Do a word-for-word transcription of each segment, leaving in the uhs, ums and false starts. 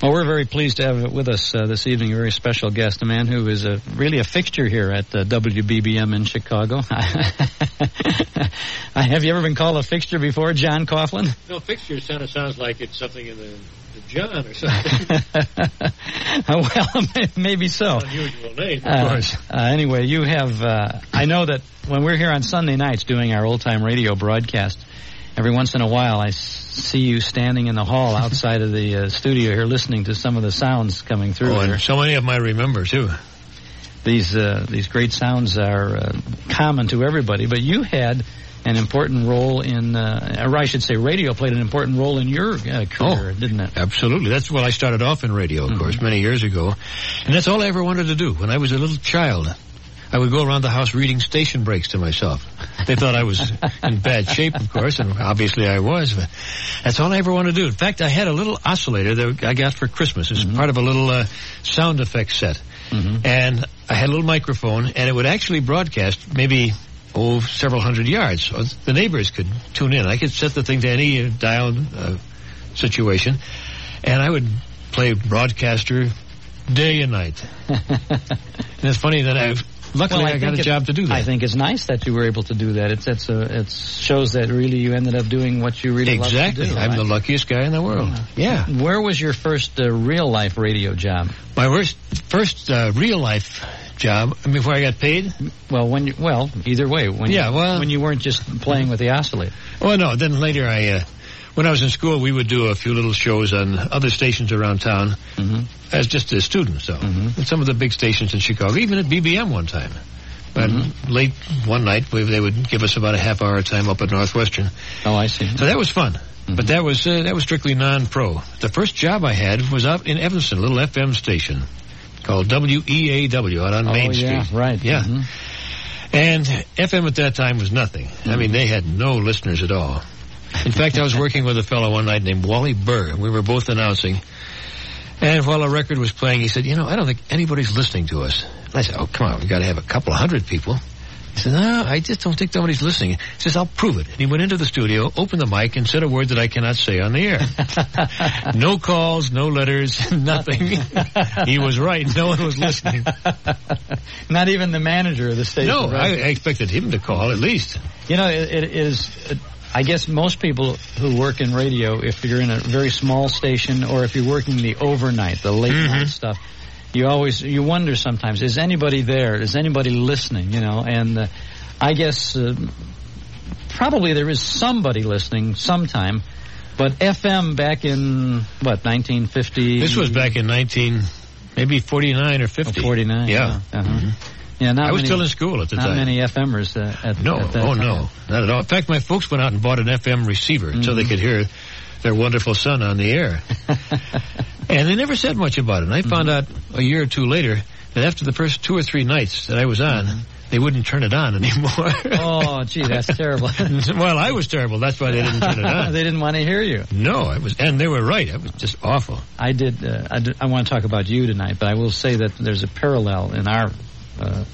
Well, we're very pleased to have with us uh, this evening a very special guest, a man who is a, really a fixture here at uh, W B B M in Chicago. Have you ever been called a fixture before, John Coughlin? No, fixture kind of sounds like it's something in the, the John or something. Well, maybe so. Unusual name, of uh, course. Uh, anyway, you have, uh, I know that when we're here on Sunday nights doing our old-time radio broadcast, every once in a while I see you standing in the hall outside of the uh, studio here listening to some of the sounds coming through Oh, and here. so many of them I remember, too. These uh, these great sounds are uh, common to everybody, but you had an important role in, uh, or I should say radio played an important role in your uh, career, oh, didn't it? Absolutely. That's well, I started off in radio, of mm-hmm. course, many years ago. And that's all I ever wanted to do. When I was a little child, I would go around the house reading station breaks to myself. They thought I was in bad shape, of course, and obviously I was, but that's all I ever wanted to do. In fact, I had a little oscillator that I got for Christmas. It was mm-hmm. part of a little uh, sound effects set. Mm-hmm. And I had a little microphone, and it would actually broadcast maybe, oh, several hundred yards. So the neighbors could tune in. I could set the thing to any dial uh, situation, and I would play broadcaster day and night. And it's funny that I've Luckily, well, I, I got a it, job to do that. I think it's nice that you were able to do that. It's it's a, it shows that really you ended up doing what you really exactly. love to do. I'm right? the luckiest guy in the world. Yeah. yeah. Where was your first uh, real life radio job? My worst, first uh, real life job before I got paid. Well, when you, well, either way. When yeah. You, well, when you weren't just playing with the oscillator. Well, no. Then later, I uh, when I was in school, we would do a few little shows on other stations around town mm-hmm. as just a student. So mm-hmm. at some of the big stations in Chicago, even at B B M one time. But mm-hmm. late one night, they would give us about a half hour time up at Northwestern. Oh, I see. So that was fun. Mm-hmm. But that was uh, that was strictly non-pro. The first job I had was out in Evanston, a little F M station called W E A W out on oh, Main yeah, Street. Right. Yeah. Mm-hmm. And F M at that time was nothing. Mm-hmm. I mean, they had no listeners at all. In fact, I was working with a fellow one night named Wally Burr. We were both announcing. And while a record was playing, he said, you know, I don't think anybody's listening to us. And I said, oh, come on, we've got to have a couple of hundred people. He said, no, I just don't think nobody's listening. He says, I'll prove it. And he went into the studio, opened the mic, and said a word that I cannot say on the air. No calls, no letters, nothing. He was right. No one was listening. Not even the manager of the station. No, right? I, I expected him to call at least. You know, it, it is... It, I guess most people who work in radio, if you're in a very small station or if you're working the overnight, the late mm-hmm. night stuff, you always, you wonder sometimes, is anybody there? Is anybody listening? You know, and uh, I guess uh, probably there is somebody listening sometime, but F M back in, what, nineteen fifty? This was back in nineteen, maybe forty-nine or fifty. Oh, forty-nine, yeah. yeah. Uh-huh. Mm-hmm. Yeah, not I was many, still in school at the not time. Not many FMers uh, at, no, at that oh time. no, not at all. In fact, my folks went out and bought an F M receiver mm-hmm. so they could hear their wonderful son on the air. And they never said much about it. And I mm-hmm. found out a year or two later that after the first two or three nights that I was on, mm-hmm. they wouldn't turn it on anymore. Oh, gee, that's terrible. Well, I was terrible. That's why they didn't turn it on. They didn't want to hear you. No, it was, and they were right. It was just awful. I did, uh, I, did I want to talk about you tonight, but I will say that there's a parallel in our uh,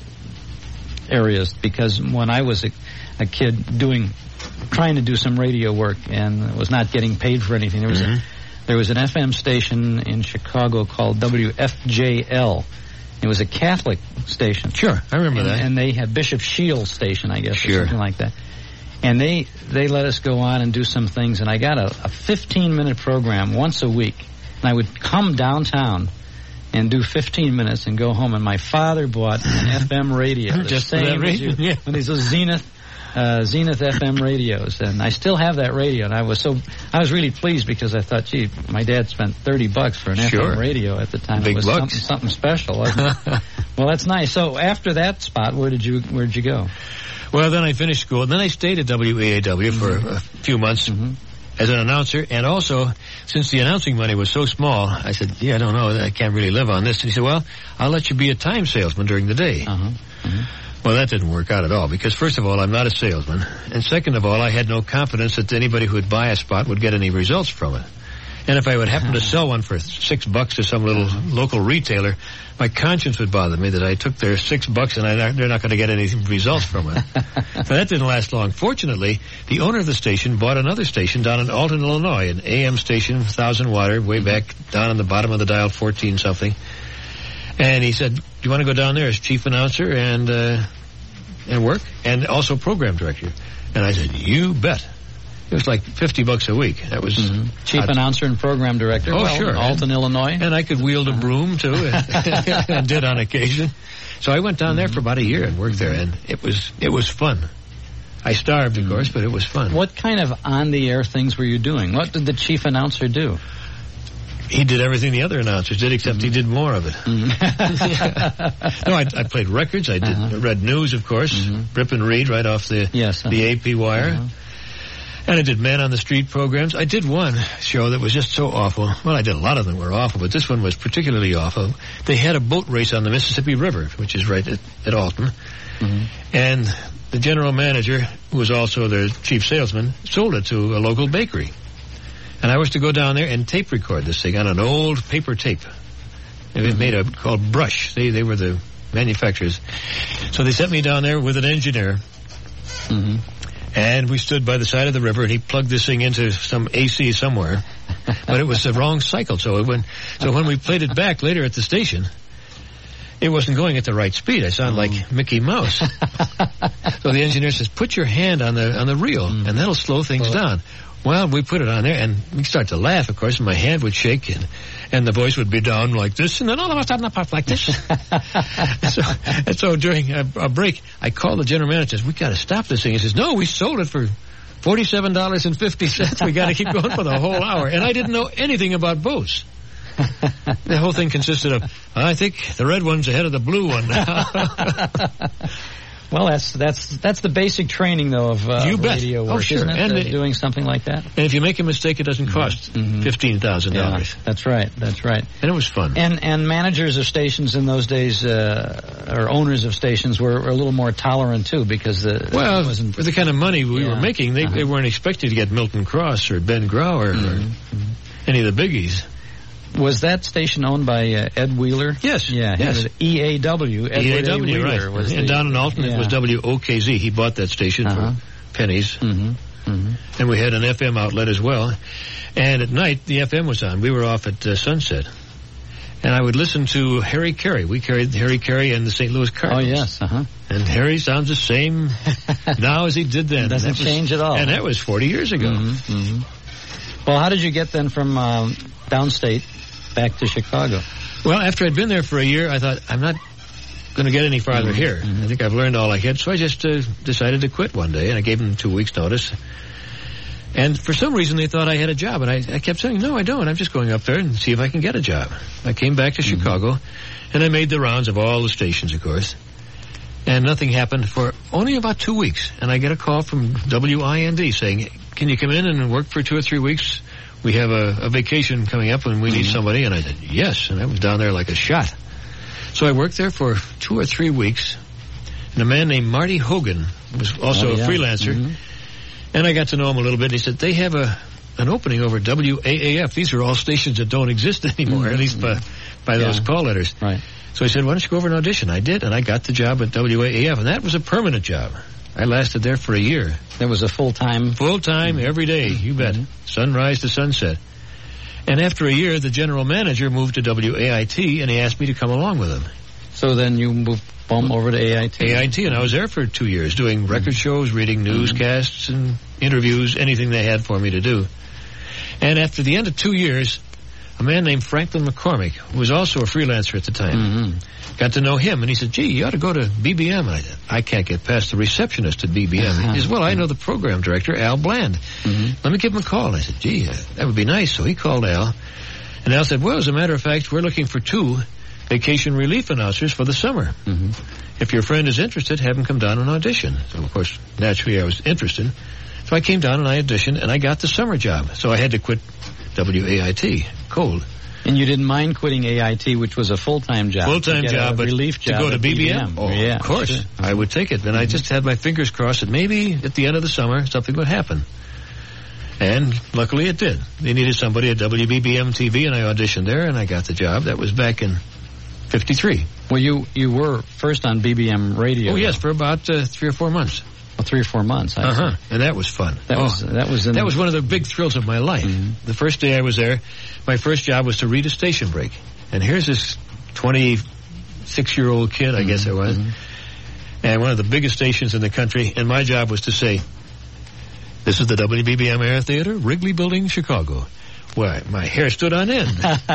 areas, because when I was a, a kid doing, trying to do some radio work and was not getting paid for anything, there was mm-hmm. a, there was an F M station in Chicago called W F J L. It was a Catholic station. Sure, I remember and, that. And they had Bishop Shields station, I guess, sure. or something like that. And they they let us go on and do some things, and I got a, a fifteen-minute program once a week. And I would come downtown and do fifteen minutes and go home. And my father bought an F M radio. The Just same that radio? You, yeah. One of these little Zenith, uh, Zenith F M radios. And I still have that radio. And I was so, I was really pleased because I thought, gee, my dad spent thirty bucks for an sure. F M radio at the time. Big it was bucks. something, something special, wasn't it? Well, that's nice. So after that spot, where did you, where did you go? Well, then I finished school. And then I stayed at W E A W mm-hmm. for a few months. Mm-hmm. As an announcer, and also, since the announcing money was so small, I said, yeah, I don't know, I can't really live on this. And he said, well, I'll let you be a time salesman during the day. Uh-huh. Uh-huh. Well, that didn't work out at all, because first of all, I'm not a salesman, and second of all, I had no confidence that anybody who would buy a spot would get any results from it. And if I would happen to sell one for six bucks to some little local retailer, my conscience would bother me that I took their six bucks and I, they're not going to get any results from it. So that didn't last long. Fortunately, the owner of the station bought another station down in Alton, Illinois, an A M station, one thousand watt, way back down on the bottom of the dial, fourteen something. And he said, do you want to go down there as chief announcer and uh, and work? And also program director. And I said, you bet. It was like fifty bucks a week. That was mm-hmm. chief uh, announcer and program director. Oh, well, sure. In Alton, and, Illinois. And I could wield a broom, too, and, and did on occasion. So I went down there for about a year and worked there, and it was it was fun. I starved, of mm-hmm. course, but it was fun. What kind of on-the-air things were you doing? What did the chief announcer do? He did everything the other announcers did, except mm-hmm. he did more of it. Mm-hmm. No, I, I played records. I did uh-huh. read news, of course, mm-hmm. rip and read right off the yes, uh-huh. the A P wire. Uh-huh. And I did Man on the Street programs. I did one show that was just so awful. Well, I did a lot of them were awful, but this one was particularly awful. They had a boat race on the Mississippi River, which is right at, at Alton. Mm-hmm. And the general manager, who was also the chief salesman, sold it to a local bakery. And I was to go down there and tape record this thing on an old paper tape. It was made up called Brush. They they were the manufacturers. So they sent me down there with an engineer. Mm-hmm. And we stood by the side of the river, and he plugged this thing into some A C somewhere. But it was the wrong cycle. So it went, so when we played it back later at the station, it wasn't going at the right speed. I sounded like Mickey Mouse. So the engineer says, put your hand on the on the reel, mm. and that'll slow things well, down. Well, we put it on there, and we start to laugh, of course, and my hand would shake, and, and the voice would be down like this, and then all of a sudden up, up like this. and, so, and so during a, a break, I called the general manager and says, we got to stop this thing. He says, no, we sold it for forty-seven dollars and fifty cents. We got to keep going for the whole hour. And I didn't know anything about boats. The whole thing consisted of, I think the red one's ahead of the blue one now. Well, that's that's that's the basic training, though, of uh, you bet. radio work, oh, sure. isn't it? And uh, it, doing something like that. And if you make a mistake, it doesn't cost mm-hmm. fifteen thousand dollars. Yeah, that's right. That's right. And it was fun. And and managers of stations in those days, uh, or owners of stations, were, were a little more tolerant too, because the well, it wasn't, for the kind of money we yeah. were making, they, uh-huh. they weren't expected to get Milton Cross or Ben Grauer mm-hmm. or mm-hmm. any of the biggies. Was that station owned by uh, Ed Wheeler? Yes. Yeah. Yes. E A W. Edward E A W, A. right. Was and the, down in Alton, yeah. it was W O K Z. He bought that station uh-huh. for pennies. Mm-hmm. Mm-hmm. And we had an F M outlet as well. And at night, the F M was on. We were off at uh, sunset. And I would listen to Harry Carey. We carried Harry Carey and the Saint Louis Cardinals. Oh, yes. Uh-huh. And Harry sounds the same now as he did then. Doesn't change was, at all. And that was forty years ago. Mm-hmm. Mm-hmm. Well, how did you get then from um, downstate back to Chicago? Well, after I'd been there for a year, I thought, I'm not going to get any farther mm-hmm. here. Mm-hmm. I think I've learned all I had, so I just uh, decided to quit one day, and I gave them two weeks' notice. And for some reason, they thought I had a job, and I, I kept saying, no, I don't. I'm just going up there and see if I can get a job. I came back to mm-hmm. Chicago, and I made the rounds of all the stations, of course. And nothing happened for only about two weeks. And I get a call from W I N D saying, can you come in and work for two or three weeks? We have a, a vacation coming up and we need mm-hmm. somebody. And I said, yes. And I was down there like a shot. So I worked there for two or three weeks. And a man named Marty Hogan was also oh, yeah. a freelancer. Mm-hmm. And I got to know him a little bit. And he said, they have a an opening over W A A F. These are all stations that don't exist anymore, mm-hmm. at least by, by yeah. those call letters. Right. So he said, why don't you go over and audition? I did, and I got the job at W A A F. And that was a permanent job. I lasted there for a year. That was a full-time? Full-time, mm-hmm. every day, you bet. Mm-hmm. Sunrise to sunset. And after a year, the general manager moved to W A I T, and he asked me to come along with him. So then you moved boom, over to A I T? A I T, and I was there for two years, doing mm-hmm. record shows, reading newscasts, and interviews, anything they had for me to do. And after the end of two years, a man named Franklin McCormick, who was also a freelancer at the time, mm-hmm. got to know him, and he said, gee, you ought to go to B B M. And I said, I can't get past the receptionist at B B M. Uh-huh. He said, well, I know the program director, Al Bland. Mm-hmm. Let me give him a call. And I said, gee, that would be nice. So he called Al, and Al said, well, as a matter of fact, we're looking for two vacation relief announcers for the summer. Mm-hmm. If your friend is interested, have him come down and audition. So, of course, naturally I was interested. So I came down and I auditioned, and I got the summer job. So I had to quit W A I T, cold. And you didn't mind quitting A I T, which was a full-time job. Full-time job, but relief job to go to B B M? B B M. Oh, yeah, of course. Sure. I would take it. And mm-hmm. I just had my fingers crossed that maybe at the end of the summer something would happen. And luckily it did. They needed somebody at W B B M T V, and I auditioned there, and I got the job. That was back in fifty-three. Well, you, you were first on B B M radio. Oh, yes, for about uh, three or four months. Well, three or four months. I uh-huh. And that was fun. That oh, was that was in that was one of the big thrills of my life. Mm-hmm. The first day I was there, my first job was to read a station break. And here's this twenty-six-year-old kid, I mm-hmm. guess I was, mm-hmm. and one of the biggest stations in the country, and my job was to say, "This is the W B B M Air Theater, Wrigley Building, Chicago." Why, my hair stood on end.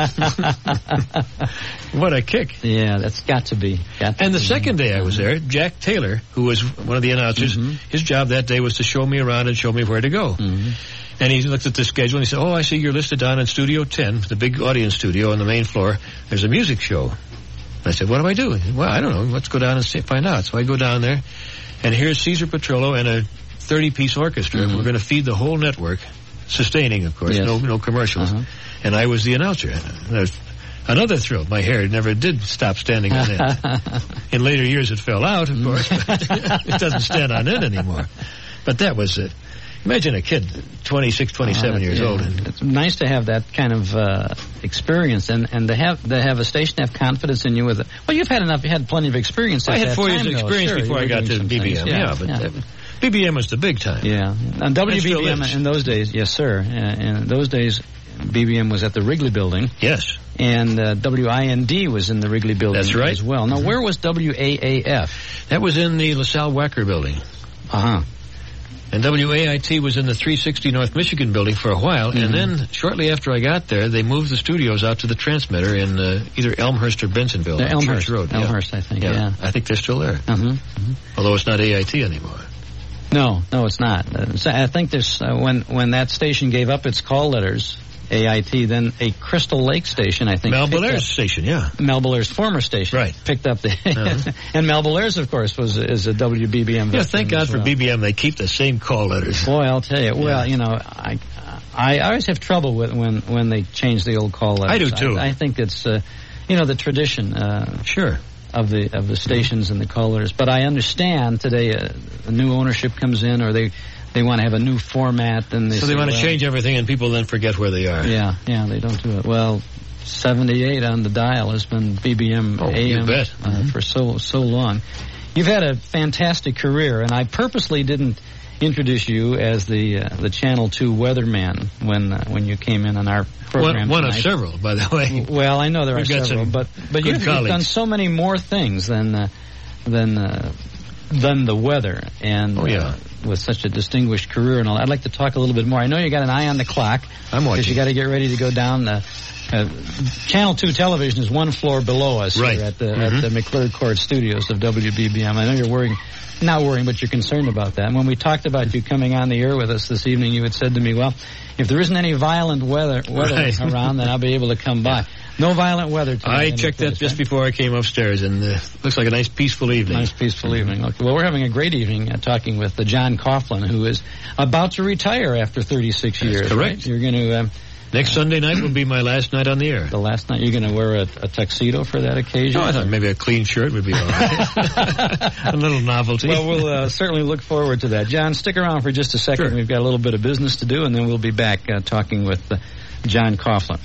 What a kick. Yeah, that's got to be. Got to and the be. second day I was there, Jack Taylor, who was one of the announcers, mm-hmm. his job that day was to show me around and show me where to go. Mm-hmm. And he looked at the schedule and he said, "Oh, I see you're listed down in Studio ten, the big audience studio on the main floor. There's a music show." I said, "What do I do?" He said, "Well, I don't know. Let's go down and see, find out." So I go down there, and here's Caesar Petrillo and a thirty-piece orchestra. Mm-hmm. We're going to feed the whole network. Sustaining, of course, yes. no no commercials. Uh-huh. And I was the announcer. There's another thrill. My hair never did stop standing on end. In later years it fell out, of course. It doesn't stand on end anymore. But that was it. Imagine a kid, twenty-six, twenty-seven uh, years yeah. old. And it's nice to have that kind of uh, experience and, and to have to have a station have confidence in you with it. Well, you've had enough, you had plenty of experience. I at had that four time, years of experience sure, before I got to B B M, yeah, yeah, but yeah. That, B B M was the big time. Yeah. On W B B M in those days, yes, sir. And in those days, B B M was at the Wrigley Building. Yes. And uh, W I N D was in the Wrigley Building That's right. as well. Now, mm-hmm. where was W A A F? That was in the LaSalle Wacker Building. Uh-huh. And W A I T was in the three sixty North Michigan Building for a while. Mm-hmm. And then, shortly after I got there, they moved the studios out to the transmitter in uh, either Elmhurst or Bensonville. on Elmhurst. Church Road. Elmhurst, yeah. I think, yeah. yeah. I think they're still there. Mm-hmm. Mm-hmm. Although it's not A I T anymore. No, no, it's not. Uh, so I think there's uh, when when that station gave up its call letters, A I T, then a Crystal Lake station, I think. Mel Belaire's station, yeah. Mel Belaire's former station, right? Picked up the uh-huh. and Mel Belaire's, of course, was is a W B B M. Yeah, thank God well. for B B M. They keep the same call letters. Boy, I'll tell you. Yeah. Well, you know, I I always have trouble with when when they change the old call letters. I do too. I, I think it's uh, you know the tradition. Uh, sure. Of the of the stations and the callers, but I understand today uh, a new ownership comes in, or they they want to have a new format, and they so say, they want to well, change everything, and people then forget where they are. Yeah, yeah, they don't do it well. seventy-eight on the dial has been B B M oh, A M you bet. Uh, mm-hmm. for so so long. You've had a fantastic career, and I purposely didn't introduce you as the uh, the Channel two weatherman when uh, when you came in on our program. One, one of tonight. several, by the way. Well, I know there We've are several, but but you've, you've done so many more things than uh, than uh, than the weather, and oh, yeah. uh, with such a distinguished career and all. I'd like to talk a little bit more. I know you got an eye on the clock. I'm watching. Because you got to get ready to go down the. Uh, Channel two television is one floor below us right. here at the mm-hmm. at the McClure Court studios of W B B M. I know you're worrying, not worrying, but you're concerned about that. And when we talked about you coming on the air with us this evening, you had said to me, "Well, if there isn't any violent weather weather right. around, then I'll be able to come by." No violent weather tonight. I checked that just right? before I came upstairs, and uh, looks like a nice peaceful evening. Nice peaceful evening. Okay. Well, we're having a great evening uh, talking with uh, John Coughlin, who is about to retire after thirty-six That's years. Correct. Right? You're going to. Um, Next Sunday night will be my last night on the air. The last night? You're going to wear a, a tuxedo for that occasion? No, I thought maybe a clean shirt would be all right. A little novelty. Well, we'll uh, certainly look forward to that. John, stick around for just a second. Sure. We've got a little bit of business to do, and then we'll be back uh, talking with uh, John Coughlin.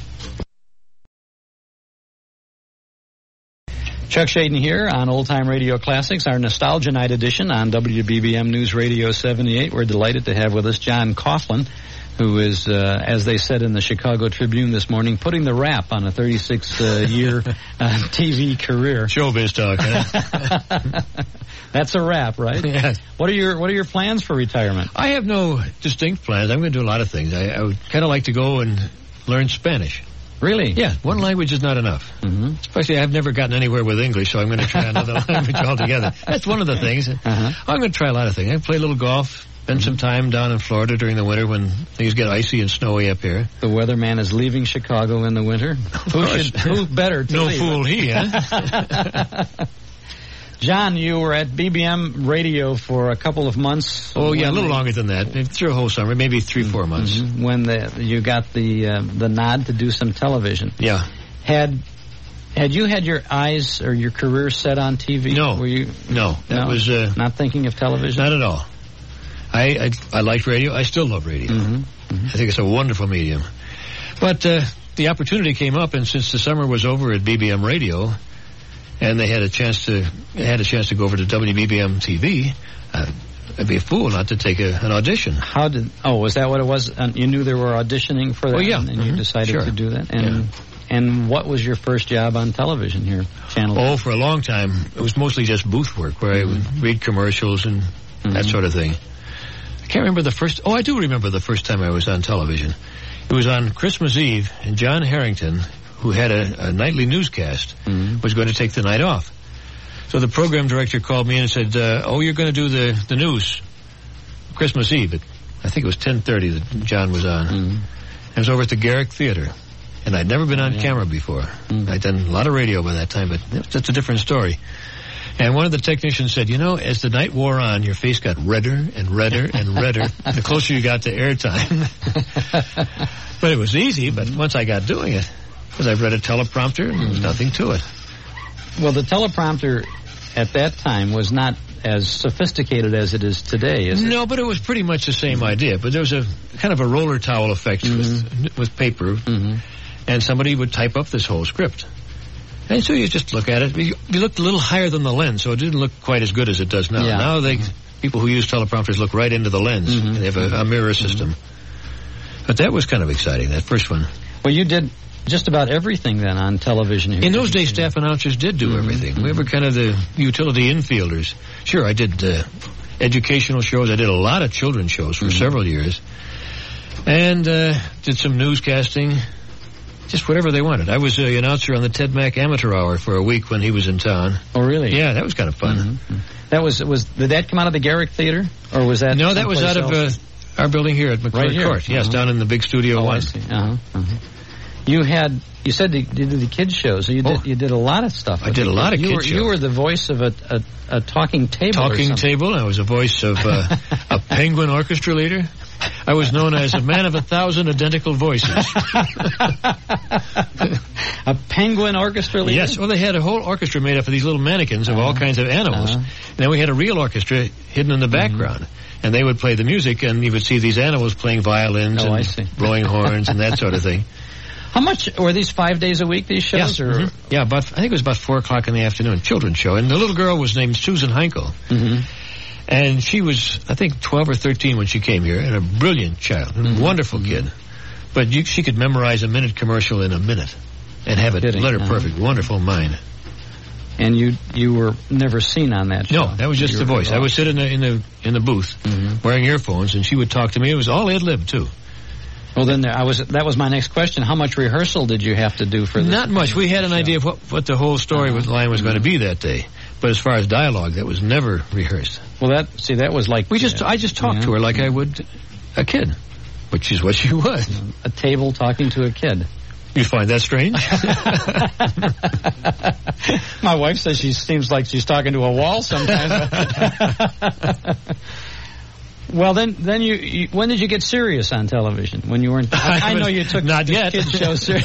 Chuck Shaden here on Old Time Radio Classics, our Nostalgia Night edition on W B B M News Radio seventy-eight. We're delighted to have with us John Coughlin, who is, uh, as they said in the Chicago Tribune this morning, putting the wrap on a thirty-six-year uh, uh, T V career. Showbiz talk, huh? That's a wrap, right? Yes. What are your What are your plans for retirement? I have no distinct plans. I'm going to do a lot of things. I, I would kind of like to go and learn Spanish. Really? Yeah, one language is not enough. Mm-hmm. Especially I've never gotten anywhere with English, so I'm going to try another language altogether. That's one of the things. Uh-huh. I'm going to try a lot of things. I play a little golf, spend mm-hmm. some time down in Florida during the winter when things get icy and snowy up here. The weatherman is leaving Chicago in the winter. Who, should, who better to No leave? fool he, huh? John, you were at B B M Radio for a couple of months. Oh, yeah, a little longer than that. Through a whole summer, maybe three, four months. Mm-hmm. When the, you got the uh, the nod to do some television. Yeah. Had had you had your eyes or your career set on T V? No. Were you? No. That no? was... Uh, not thinking of television? Not at all. I, I I liked radio. I still love radio. Mm-hmm. Mm-hmm. I think it's a wonderful medium. But uh, the opportunity came up, and since the summer was over at B B M Radio, and they had a chance to had a chance to go over to W B B M T V, uh, I'd be a fool not to take a, an audition. How did? Oh, was that what it was? Uh, you knew they were auditioning for that, oh, yeah. and, and mm-hmm. you decided sure. to do that. And yeah. and what was your first job on television here, Channel? Oh, for a long time, it was mostly just booth work, where mm-hmm. I would read commercials and mm-hmm. that sort of thing. I can't remember the first. Oh, I do remember the first time I was on television. It was on Christmas Eve, and John Harrington, who had a, a nightly newscast, mm-hmm. was going to take the night off. So the program director called me in and said, uh, oh, you're going to do the, the news Christmas Eve. At, I think it was ten thirty that John was on. Mm-hmm. I was over at the Garrick Theater, and I'd never been on yeah. camera before. Mm-hmm. I'd done a lot of radio by that time, but that's a different story. And one of the technicians said, you know, as the night wore on, your face got redder and redder and redder the closer you got to airtime. But it was easy, but once I got doing it, because I've read a teleprompter, and there was nothing to it. Well, the teleprompter at that time was not as sophisticated as it is today, is it? No, but it was pretty much the same idea. But there was a kind of a roller towel effect mm-hmm. with, with paper, mm-hmm. and somebody would type up this whole script. And so you just look at it. You, you looked a little higher than the lens, so it didn't look quite as good as it does now. Yeah. Now they people who use teleprompters look right into the lens. Mm-hmm. They have a, a mirror system. Mm-hmm. But that was kind of exciting, that first one. Well, you did just about everything then on television here. In those days, staff announcers did do mm-hmm. everything. Mm-hmm. We were kind of the utility infielders. Sure, I did uh, educational shows. I did a lot of children's shows for mm-hmm. several years. And uh, did some newscasting. Just whatever they wanted. I was the announcer on the Ted Mack Amateur Hour for a week when he was in town. Oh, really? Yeah, that was kind of fun. Mm-hmm. That was, was, did that come out of the Garrick Theater? Or was that No, that was out else? of uh, our building here at McClure right Court. Yes, uh-huh. down in the big Studio oh, One. I see. Uh-huh. Uh-huh. You had, you said you did the kids shows. So you did, oh. you did a lot of stuff. I did a lot of you kids were, shows. You were the voice of a, a, a talking table Talking table. I was a voice of uh, a penguin orchestra leader. I was known as a man of a thousand identical voices. A penguin orchestra leader? Yes. Well, they had a whole orchestra made up of these little mannequins of uh-huh. all kinds of animals. Uh-huh. And then we had a real orchestra hidden in the background. Mm-hmm. And they would play the music, and you would see these animals playing violins oh, and blowing horns and that sort of thing. How much, were these five days a week, these shows? Yes. Or? Mm-hmm. Yeah, about, I think it was about four o'clock in the afternoon, children's show. And the little girl was named Susan Heinkel. Mm-hmm. And she was, I think, twelve or thirteen when she came here, and a brilliant child, a mm-hmm. wonderful mm-hmm. kid. But you, she could memorize a minute commercial in a minute and have it Kidding. letter uh-huh. perfect, wonderful mind. And you you were never seen on that show? No, that was just the voice. I would sit in the in the in the booth mm-hmm. wearing earphones, and she would talk to me. It was all ad lib too. Well, then there, I was. That was my next question. How much rehearsal did you have to do for this? Not much. We had an show. idea of what, what the whole story uh-huh. line was mm-hmm. going to be that day. But as far as dialogue, that was never rehearsed. Well, that see, that was like we just. Uh, I just talked yeah. to her like I would a kid, which is what she was. A table talking to a kid. You find that strange? My wife says she seems like she's talking to a wall sometimes. Well, then, then you, you. When did you get serious on television? When you weren't? I, I know you took not the yet. kids show ser-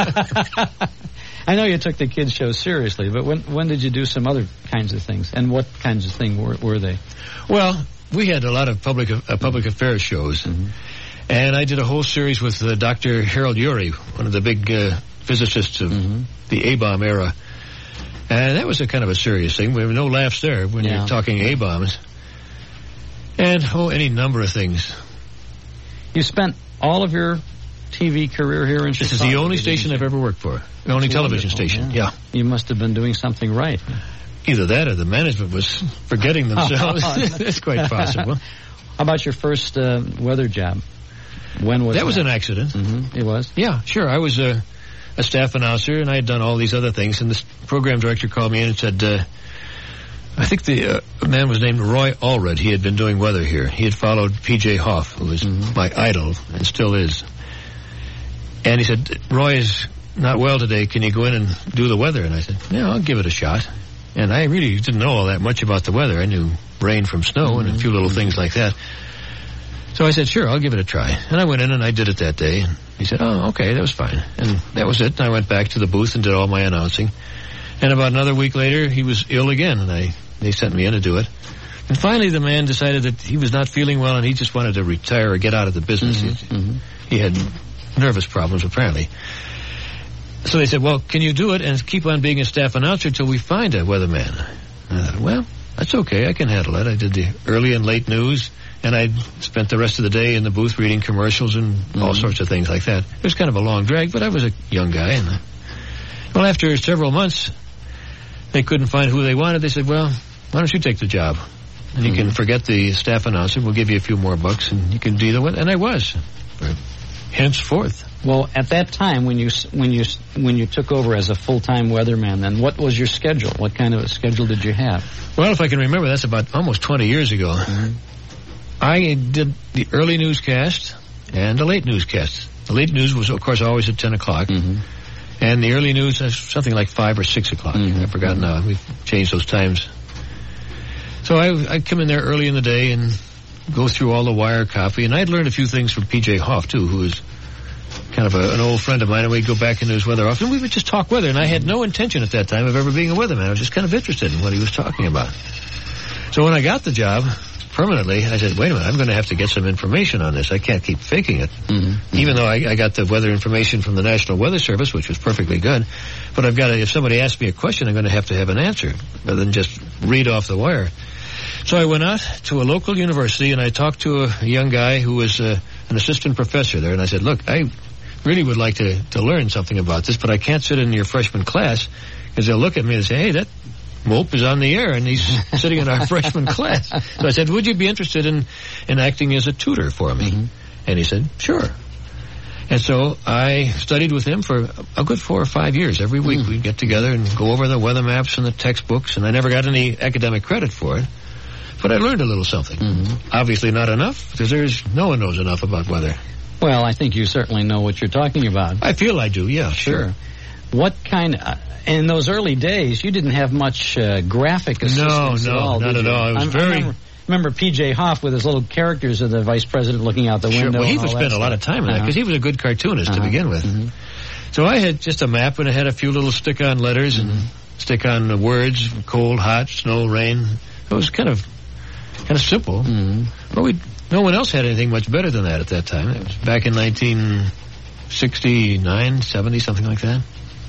I know you took the kids show seriously, but when when did you do some other kinds of things? And what kinds of things were, were they? Well, we had a lot of public uh, public affairs shows, mm-hmm. and I did a whole series with uh, Doctor Harold Urey, one of the big uh, physicists of mm-hmm. the A-bomb era, and that was a kind of a serious thing. We have no laughs there when yeah. you're talking A-bombs. And, oh, any number of things. You spent all of your T V career here in Chicago. This is the only station I've ever worked for. The only television station, yeah. yeah. You must have been doing something right. Either that or the management was forgetting themselves. That's quite possible. How about your first uh, weather job? When was that? That was an accident. Mm-hmm. It was? Yeah, sure. I was a, a staff announcer, and I had done all these other things, and the program director called me in and said... Uh, I think the uh, man was named Roy Allred. He had been doing weather here. He had followed P J Hoff, who was mm-hmm. my idol and still is. And he said, Roy is not well today. Can you go in and do the weather? And I said, yeah, I'll give it a shot. And I really didn't know all that much about the weather. I knew rain from snow mm-hmm. and a few little things like that. So I said, sure, I'll give it a try. And I went in and I did it that day. And he said, oh, okay, that was fine. And that was it. And I went back to the booth and did all my announcing. And about another week later, he was ill again, and I... They sent me in to do it. And finally, the man decided that he was not feeling well and he just wanted to retire or get out of the business. Mm-hmm. He, Mm-hmm. he had nervous problems, apparently. So they said, well, can you do it and keep on being a staff announcer until we find a weatherman? And I thought, well, that's okay. I can handle it. I did the early and late news, and I spent the rest of the day in the booth reading commercials and mm-hmm. all sorts of things like that. It was kind of a long drag, but I was a young guy. And uh, well, after several months, they couldn't find who they wanted. They said, well, why don't you take the job? And you mm-hmm. can forget the staff announcer. We'll give you a few more bucks, and you can deal with it. And I was, henceforth. Well, at that time, when you when you when you took over as a full-time weatherman, then what was your schedule? What kind of a schedule did you have? Well, if I can remember, that's about almost twenty years ago. Mm-hmm. I did the early newscast and the late newscast. The late news was, of course, always at ten o'clock, mm-hmm. and the early news was something like five or six o'clock. Mm-hmm. I forgot now. We've changed those times. So I, I'd come in there early in the day and go through all the wire copy, and I'd learned a few things from P J Hoff too, who was kind of a, an old friend of mine, and we'd go back into his weather office, and we would just talk weather, and I had no intention at that time of ever being a weatherman. I was just kind of interested in what he was talking about. So when I got the job permanently, I said, wait a minute, I'm going to have to get some information on this. I can't keep faking it. Mm-hmm. Even though I, I got the weather information from the National Weather Service, which was perfectly good, but I've got to, if somebody asks me a question, I'm going to have to have an answer, rather than just read off the wire. So I went out to a local university, and I talked to a, a young guy who was uh, an assistant professor there, and I said, look, I really would like to, to learn something about this, but I can't sit in your freshman class, because they'll look at me and say, hey, that mope is on the air, and he's sitting in our freshman class. So I said, would you be interested in, in acting as a tutor for me? Mm-hmm. And he said, sure. And so I studied with him for a good four or five years. Every week mm-hmm. we'd get together and go over the weather maps and the textbooks, and I never got any academic credit for it. But I learned a little something. Mm-hmm. Obviously not enough, because there's no one knows enough about weather. Well, I think you certainly know what you're talking about. I feel I do, yeah, sure. sure. What kind of, uh, in those early days, you didn't have much uh, graphic assistance no, no, at all, not did at you? all. It was I'm, very... I remember, remember P J Hoff with his little characters of the vice president looking out the sure. window. Well, he and all spent that a lot of time in uh-huh. that, because he was a good cartoonist uh-huh. to begin with. Mm-hmm. So I had just a map, and it had a few little stick-on letters, mm-hmm. and stick-on words, cold, hot, snow, rain. It was kind of kind of simple. Mm-hmm. But we no one else had anything much better than that at that time. It was back in nineteen sixty-nine, seventy, something like that.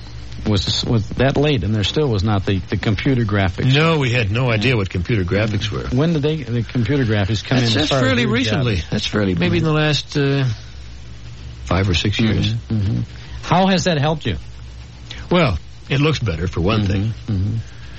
Was was that late, and there still was not the, the computer graphics? No, we had no idea what computer graphics were. When did they the computer graphics come that's, in? That's fairly recently. Job? That's fairly maybe in the last uh, five or six years. Mm-hmm. Mm-hmm. How has that helped you? Well, it looks better for one mm-hmm. thing, mm-hmm.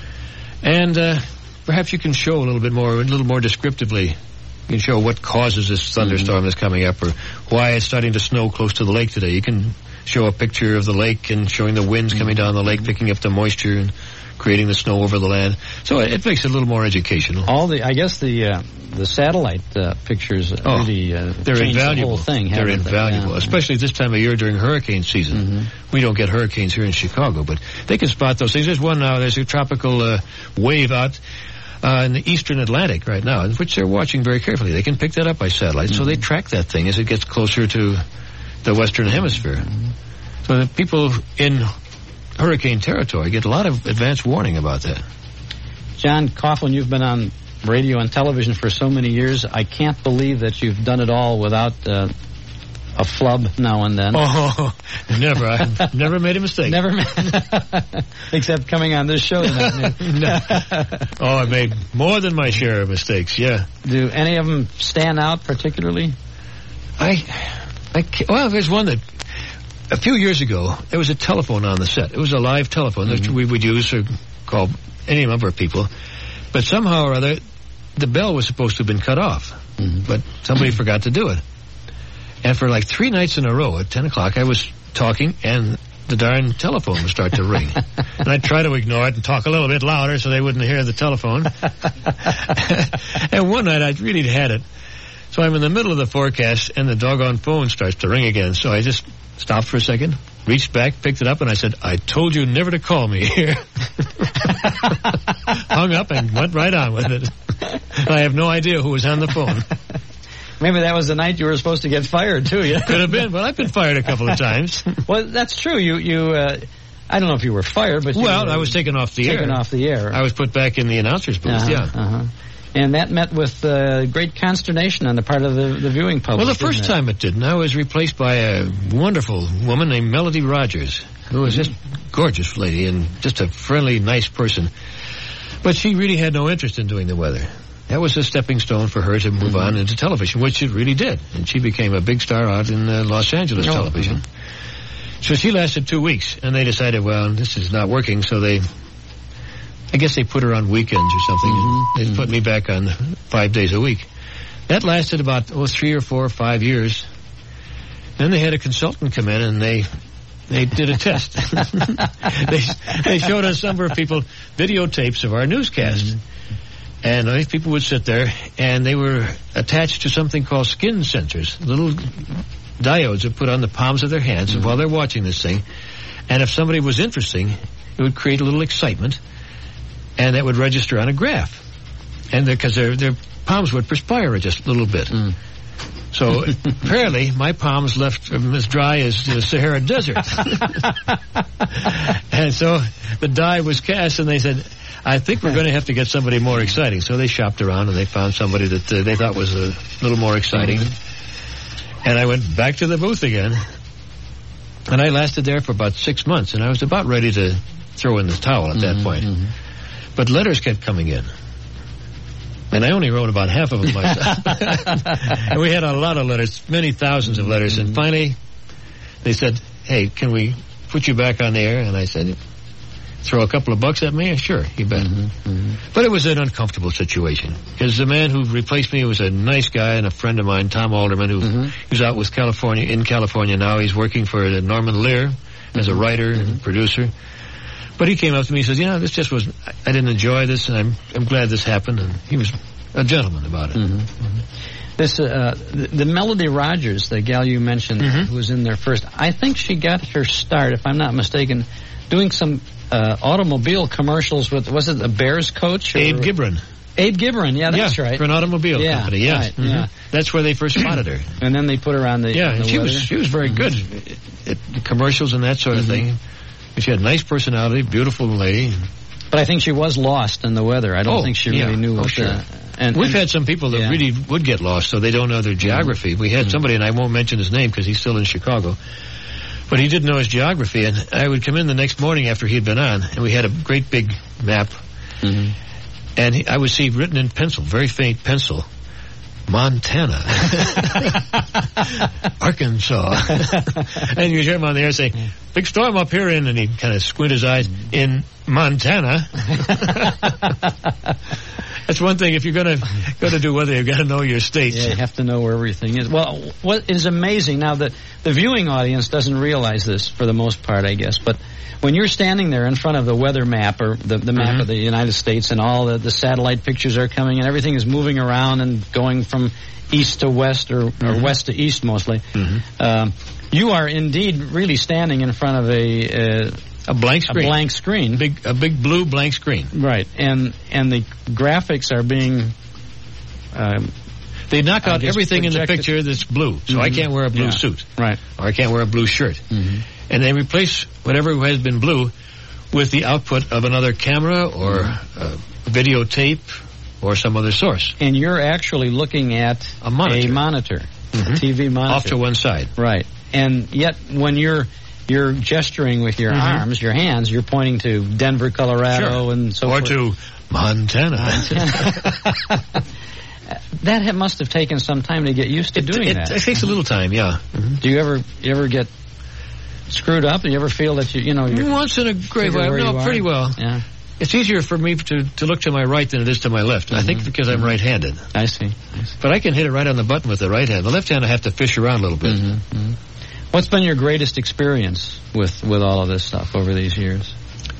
and uh, perhaps you can show a little bit more, a little more descriptively. You can show what causes this thunderstorm mm-hmm. that's coming up, or why it's starting to snow close to the lake today. You can show a picture of the lake and showing the winds coming down the lake, picking up the moisture and creating the snow over the land. So it, it makes it a little more educational. All the, I guess the uh, the satellite uh, pictures oh, really uh, they're change invaluable. the whole thing. They're invaluable, they? yeah. especially this time of year during hurricane season. Mm-hmm. We don't get hurricanes here in Chicago, but they can spot those things. There's one now. There's a tropical uh, wave out Uh, in the eastern Atlantic right now, which they're watching very carefully. They can pick that up by satellite, mm-hmm. so they track that thing as it gets closer to the western hemisphere. Mm-hmm. So the people in hurricane territory get a lot of advance warning about that. John Coughlin, you've been on radio and television for so many years. I can't believe that you've done it all without uh, a flub now and then. Oh, never. I've never made a mistake. Never made, except coming on this show tonight. No. Oh, I made more than my share of mistakes, yeah. Do any of them stand out particularly? I, I can't, well, there's one that, a few years ago, there was a telephone on the set. It was a live telephone mm-hmm. that we would use to call any number of people. But somehow or other, the bell was supposed to have been cut off. Mm-hmm. But somebody forgot to do it. And for like three nights in a row at ten o'clock, I was talking, and the darn telephone would start to ring. And I'd try to ignore it and talk a little bit louder so they wouldn't hear the telephone. And one night, I really had it. So I'm in the middle of the forecast, and the doggone phone starts to ring again. So I just stopped for a second, reached back, picked it up, and I said, I told you never to call me here. Hung up and went right on with it. I have no idea who was on the phone. Maybe that was the night you were supposed to get fired, too. Yeah? Could have been. Well, I've been fired a couple of times. Well, that's true. You, you. Uh, I don't know if you were fired, but you well, were I was taken off the taken air. off the air. I was put back in the announcer's booth. Uh-huh, yeah. Uh-huh. And that met with uh, great consternation on the part of the, the viewing public. Well, the first time it didn't. I was replaced by a wonderful woman named Melody Rogers, who was just a gorgeous lady and just a friendly, nice person. But she really had no interest in doing the weather. That was a stepping stone for her to move mm-hmm. on into television, which it really did. And she became a big star out in uh, Los Angeles oh, television. Mm-hmm. So she lasted two weeks, and they decided, well, this is not working, so they... I guess they put her on weekends or something. Mm-hmm. They put me back on five days a week. That lasted about, oh, three or four or five years. Then they had a consultant come in, and they they did a test. they they showed us, some of our people, videotapes of our newscast. Mm-hmm. And these people would sit there, and they were attached to something called skin sensors, little diodes that put on the palms of their hands mm-hmm. while they're watching this thing. And if somebody was interesting, it would create a little excitement. And that would register on a graph. And because their their palms would perspire just a little bit. Mm. So apparently my palms left them as dry as the Sahara Desert. And so the die was cast, and they said, I think we're going to have to get somebody more exciting. So they shopped around, and they found somebody that uh, they thought was a little more exciting. Mm-hmm. And I went back to the booth again. And I lasted there for about six months, and I was about ready to throw in the towel at mm-hmm, that point. Mm-hmm. But letters kept coming in. And I only wrote about half of them myself. And we had a lot of letters, many thousands of letters. And finally, they said, hey, can we put you back on the air? And I said, throw a couple of bucks at me? Sure, you bet. Mm-hmm, mm-hmm. But it was an uncomfortable situation. Because the man who replaced me was a nice guy and a friend of mine, Tom Alderman, who mm-hmm. who's out with California, in California now. He's working for Norman Lear mm-hmm. as a writer mm-hmm. and producer. But he came up to me and says, you know, this just was, I didn't enjoy this, and I'm I'm glad this happened. And he was a gentleman about it. Mm-hmm. Mm-hmm. This, uh, the, the Melody Rogers, the gal you mentioned, mm-hmm. who was in there first, I think she got her start, if I'm not mistaken, doing some uh, automobile commercials with, was it a Bears coach? Or, Abe Gibran. Abe Gibran, yeah, that's yeah, right. For an automobile yeah, company, yes. Right, mm-hmm. yeah. That's where they first spotted her. And then they put her on the Yeah, and the she weather. was she was very good mm-hmm. at, at the commercials and that sort of mm-hmm. thing. She had a nice personality, beautiful lady. But I think she was lost in the weather. I don't oh, think she yeah. really knew oh, what sure. the... And, We've and, had some people that yeah. really would get lost, so they don't know their geography. Mm-hmm. We had mm-hmm. somebody, and I won't mention his name because he's still in Chicago, but he didn't know his geography, and I would come in the next morning after he'd been on, and we had a great big map, mm-hmm. and he, I would see written in pencil, very faint pencil, Montana, Arkansas. And you hear him on the air say, big storm up here in, and he'd kind of squint his eyes, in Montana. That's one thing, if you're going to going to do weather, you've got to know your states. Yeah, you have to know where everything is. Well, what is amazing now that the viewing audience doesn't realize this for the most part, I guess, but when you're standing there in front of the weather map or the, the map mm-hmm. of the United States and all the, the satellite pictures are coming and everything is moving around and going from east to west or, mm-hmm. or west to east mostly, mm-hmm. um, you are indeed really standing in front of a... Uh, A blank screen. A blank screen. Big, a big blue blank screen. Right. And and the graphics are being... Um, they knock out everything projected. In the picture that's blue. So mm-hmm. I can't wear a blue yeah. suit. Right. Or I can't wear a blue shirt. Mm-hmm. And they replace whatever has been blue with the output of another camera or mm-hmm. a videotape or some other source. And you're actually looking at a monitor. A monitor. Mm-hmm. A T V monitor. Off to one side. Right. And yet when you're... You're gesturing with your mm-hmm. arms, your hands. You're pointing to Denver, Colorado, sure. and so or forth. Or to Montana. Montana. That ha- must have taken some time to get used to it, doing it, that. It takes a little time, yeah. Mm-hmm. Do you ever, you ever get screwed up? Do you ever feel that you, you know, you're once in a great way? No, pretty well. Yeah. It's easier for me to, to look to my right than it is to my left. Mm-hmm. I think because I'm right-handed. I see. I see. But I can hit it right on the button with the right hand. The left hand I have to fish around a little bit. Mm-hmm. Mm-hmm. What's been your greatest experience with, with all of this stuff over these years?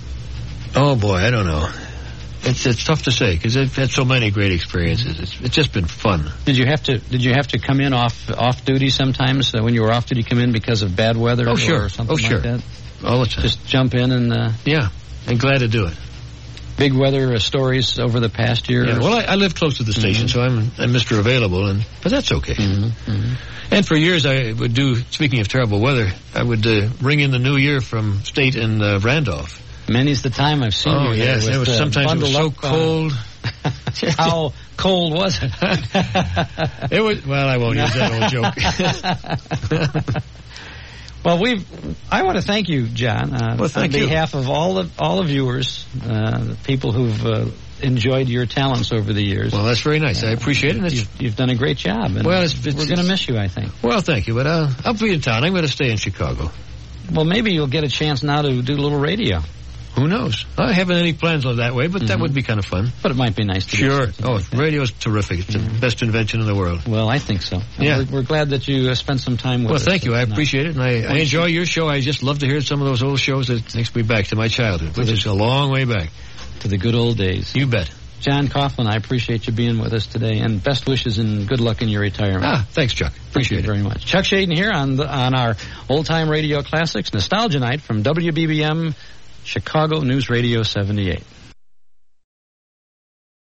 Oh, boy, I don't know. It's it's tough to say because I've had so many great experiences. It's it's just been fun. Did you have to Did you have to come in off off duty sometimes uh, when you were off duty? Come in because of bad weather? Oh, sure. Or something oh, sure. Like that? All the time. Just jump in and uh, yeah, and glad to do it. Big weather uh, stories over the past year. Yeah, well, I, I live close to the station, mm-hmm. so I'm I'm Mister Available, and but that's okay. Mm-hmm. Mm-hmm. And for years, I would do. Speaking of terrible weather, I would uh, ring in the New Year from State in uh, Randolph. Many's the time I've seen oh, you. Oh yes, with, it was uh, sometimes it was so up, cold. Uh, How cold was it? It was. Well, I won't use that old joke. Well, we've. I want to thank you, John. Uh, well, thank on you. behalf of all the all the viewers, uh, the people who've uh, enjoyed your talents over the years. Well, that's very nice. Uh, I appreciate it. You've, you've done a great job. And well, it's, it's, we're going to miss you, I think. Well, thank you, but uh, I'll be in town. I'm going to stay in Chicago. Well, maybe you'll get a chance now to do a little radio. Who knows? I haven't any plans of that way, but mm-hmm. that would be kind of fun. But it might be nice to Sure. do Oh, like radio's terrific. It's mm-hmm. the best invention in the world. Well, I think so. Yeah. We're, we're glad that you uh, spent some time with well, us. Well, thank you. I tonight. appreciate it, and I, I enjoy your show. I just love to hear some of those old shows that takes me back to my childhood, which is a long way back. To the good old days. You bet. John Coughlin, I appreciate you being with us today, and best wishes and good luck in your retirement. Ah, thanks, Chuck. Appreciate Thank you it very much. Chuck Shaden here on the, on our Old Time Radio Classics Nostalgia Night from W B B M Chicago News Radio seventy-eight.